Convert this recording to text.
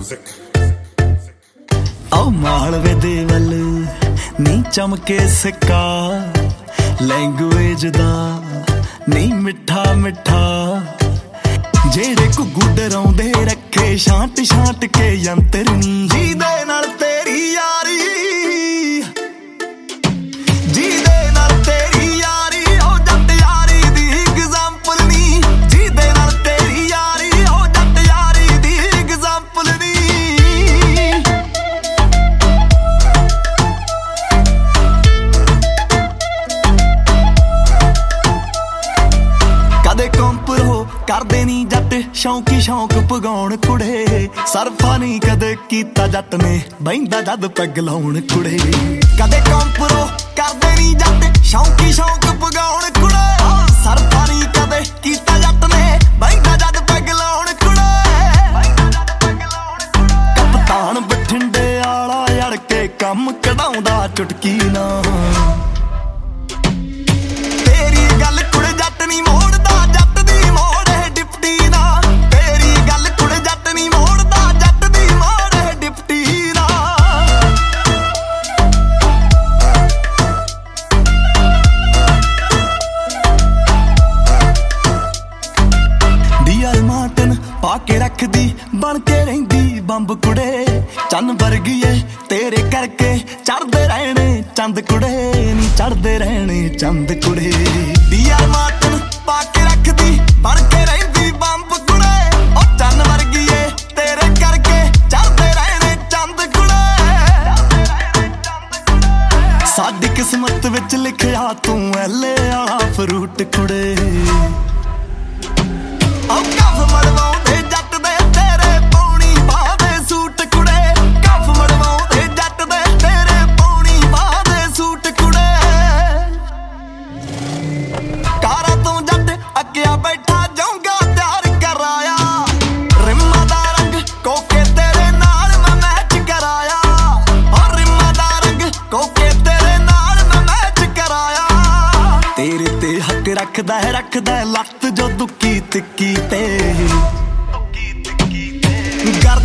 ਆਓ ਮਾਲਵੇ ਦੇ ਵੱਲ ਨੀ ਚਮਕੇ ਸਿੱਕਾ, ਲੈਂਗੁਏਜ ਦਾ ਨੀ ਮਿੱਠਾ ਮਿੱਠਾ, ਜਿਹੜੇ ਘੁੱਗੂ ਡਰਾਉਂਦੇ ਰੱਖੇ ਛਾਂਟ ਛਾਂਟ ਕੇ ਯੰਤਰ ਨੀ, ਜਿਹਦੇ ਨਾਲ ਤੇਰੀ ਯਾਰੀ, ਜਿਹਦੇ ਨਾਲ ਤੇਰੀ ਯਾਰੀ, ਉਹ ਜੱਟ ਯਾਰੀ ਦੀ ਐਗਜ਼ਾਮਪਲ ਨੀ, ਜਿਹਦੇ ਨਾਲ ਤੇਰੀ ਯਾਰੀ, ਉਹ ਜੱਟ ਯਾਰੀ ਦੀ ਐਗਜ਼ਾਮਪਲ ਨੀ। ਕਦੇ ਕੰਪਰੋ ਕਰਦੇ ਨੀ ਜੱਟ ਸ਼ੌਂਕੀ ਸ਼ੌਂਕ ਪਗਾਉਣ ਕੁੜੇ, ਸਰਫਾ ਨੀ ਕਦੇ ਕੀਤਾ ਜੱਟ ਨੇ ਬਹਿੰਦਾ ਜਦ ਪੈਗ ਲਾਉਣ ਕੁੜੇ। ਕਦੇ ਕੰਪਰੋ ਕਰਦੇ ਨੀ ਜੱਟ ਸ਼ੌਂਕੀ ਸ਼ੌਂਕ ਪਗਾਉਣ ਕੁੜੇ, ਸਰਫਾ ਨੀ ਕਦੇ ਕੀਤਾ ਜੱਟ ਨੇ ਬਹਿੰਦਾ ਜਦ ਪੈਗ ਲਾਉਣ ਕੁੜੇ। ਕਪਤਾਨ ਬਠਿੰਡੇ ਆਲਾ ਅੜ ਕੇ ਕੰਮ ਕਢਾਉਂਦਾ ਚੁਟਕੀ ਨਾ, ਤੇਰੀ ਗੱਲ ਕੁੜੇ ਜੱਟ ਨੀ ਮੋੜਦਾ, ਜੱਟ ਦੀ ਮੋੜ ਡਿਪਟੀ ਨਾ, ਤੇਰੀ ਗੱਲ ਕੁੜੇ ਜੱਟ ਨੀ ਮੋੜਦਾ, ਜੱਟ ਦੀ ਮੋੜ ਡਿਪਟੀ ਨਾ। ਡੀਆਰ ਮਾਰਟਨ ਪਾ ਕੇ ਰੱਖਦੀ ਬਣ ਕੇ ਰਹਿੰਦੀ ਬੰਬ ਕੁੜੇ, ਚੰਨ ਵਰਗੀ ਏ ਤੇਰੇ ਕਰਕੇ ਚੜਦੇ ਰਹਿਣੇ ਚੰਦ ਕੁੜੇ ਨੀ, ਚੜਦੇ ਰਹਿਣੇ ਚੰਦ ਕੁੜੇ। ਡੀਆਰ ਮਾਰਟਨ ਪਾ ਕੇ ਰੱਖਦੀ ਬਣ ਕੇ ਰਹਿੰਦੀ ਬੰਬ ਕੁੜੇ, ਉਹ ਚੰਨ ਵਰਗੀ ਏ ਤੇਰੇ ਕਰਕੇ ਚੜਦੇ ਰਹਿਣੇ ਚੰਦ ਕੁੜੇ। ਸਾਡੀ ਕਿਸਮਤ ਵਿੱਚ ਲਿਖਿਆ ਤੂੰ ਐਲੇ ਵਾਲਾ ਫਰੂਟ ਕੁੜੇ, ਉਹ ਕਫ ਮੜਵਾਉਂਦੇ ਜੱਟ ਦੇ ਤੇਰੇ ਪੌਣੀ ਬਾਹ ਦੇ ਸੂਟ ਕੁੜੇ, ਕਫ ਮੜਵਾਉਂਦੇ ਜੱਟ ਦੇ ਤੇਰੇ ਪੌਣੀ ਬਾਹ ਦੇ ਸੂਟ ਕੁੜੇ। ਕਾਰਾਂ ਤੋਂ ਜੱਟ ਅੱਕਿਆ ਬੈਠਾ ਜਾਊਂਗਾ ਤਿਆਰ ਕਰਾਇਆ, ਰਿੰਮਾਂ ਦਾ ਰੰਗ ਕੋਕੇ ਤੇਰੇ ਨਾਲ ਮੈਂ ਮੈਚ ਕਰਾਇਆ, ਉਹ ਰਿੰਮਾਂ ਦਾ ਰੰਗ ਕੋਕੇ ਤੇਰੇ ਨਾਲ ਮੈਂ ਮੈਚ ਕਰਾਇਆ। ਤੇਰੇ ਤੇ ਹੱਕ ਰੱਖਦਾ ਹੈ ਲੱਤ ਜੋ ਦੁੱਕੀ ਤਿੱਕੀ ਤੇ,